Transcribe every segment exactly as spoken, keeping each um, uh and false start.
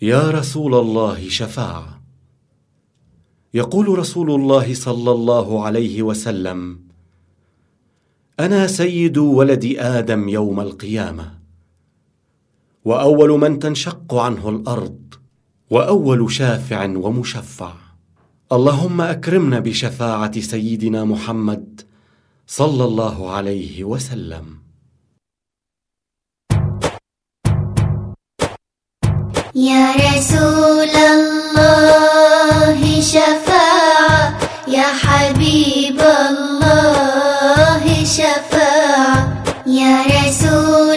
يا رسول الله شفاعة. يقول رسول الله صلى الله عليه وسلم: أنا سيد ولد آدم يوم القيامة، وأول من تنشق عنه الأرض، وأول شافع ومشفع. اللهم أكرمنا بشفاعة سيدنا محمد صلى الله عليه وسلم. يا رسول الله شفاعة، يا حبيب الله شفاعة. يا رسول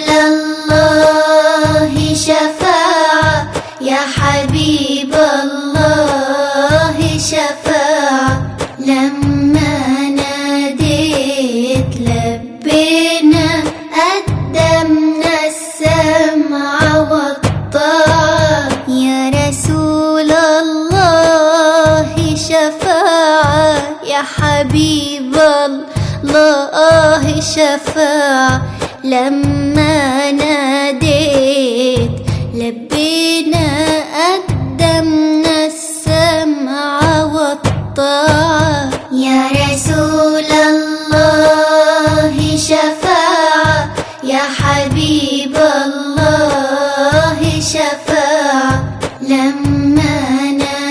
الله شفاعة، يا حبيب الله شفاعة. لما ناديت لبينا، قدمنا السمع والطاعة. يا رسول الله شفاعة، يا حبيب الله شفاعة. لما ناديت لبينا، قدمنا السمع والطاعة. يا رسول الله شفاعة، يا حبيب الله شفاعة. لما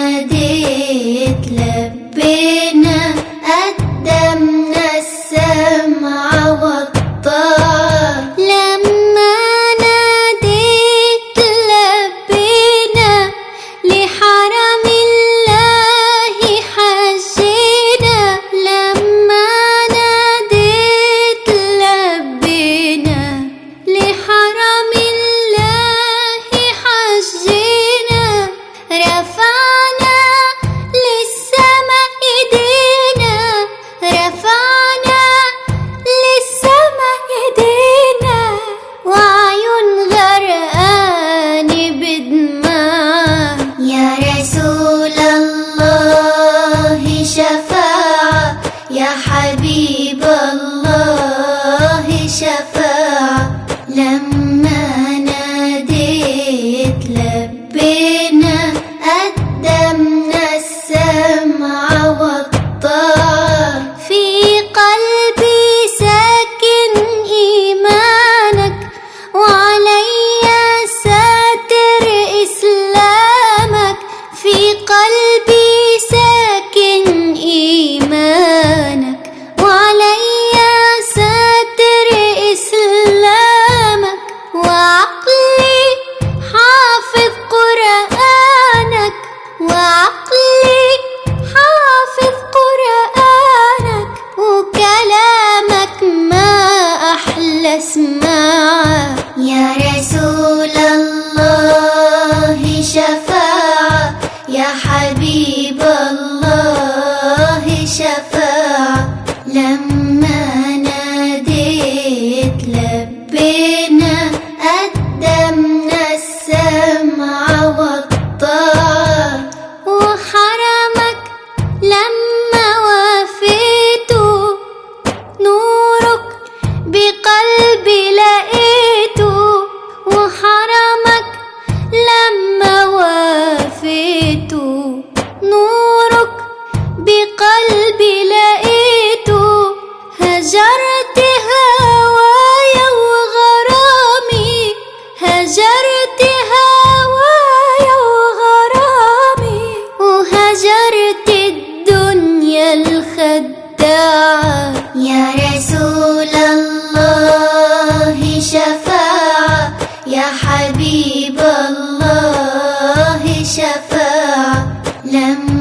ناديت لبينا، قدمنا السمع والطاعة. لما ناديت لبينا، لحرم الله حجينا. لما ناديت لبينا، لحرم الله حجينا. رفعنا للسماء ايدينا، رفعنا للسماء ايدينا. وعيون غرقان بدماء. يا رسول الله شفاعة، يا حبيب الله شفاعة. لما ناديت لبينا، قدمنا السمع والطاعة. في قلبي ساكن إيمانك، وعلي ساتر إسلامك. في قلبي ساكن إيمانك، وعلي ساتر إسلامك. وعقلي حافظ قرآنك، وعقلي حافظ قرآنك. وكلامك ما أحلى سماعه. يا رسول الله شفاعة، يا حبيب الله شفاعة. لما ناديت لبينا، قدمنا السمع والطاعة. وحرمك لما وافيته، نورك بقلبي لقيته. وحرمك لما وافيته، نورك بقلبي لقيته. هجرت هوايا وغرامي، هجرت هوايا وغرامي. وهجرت الدنيا الخداعة. يا رسول الله شفاعة، يا حبيب الله شفاعة. لما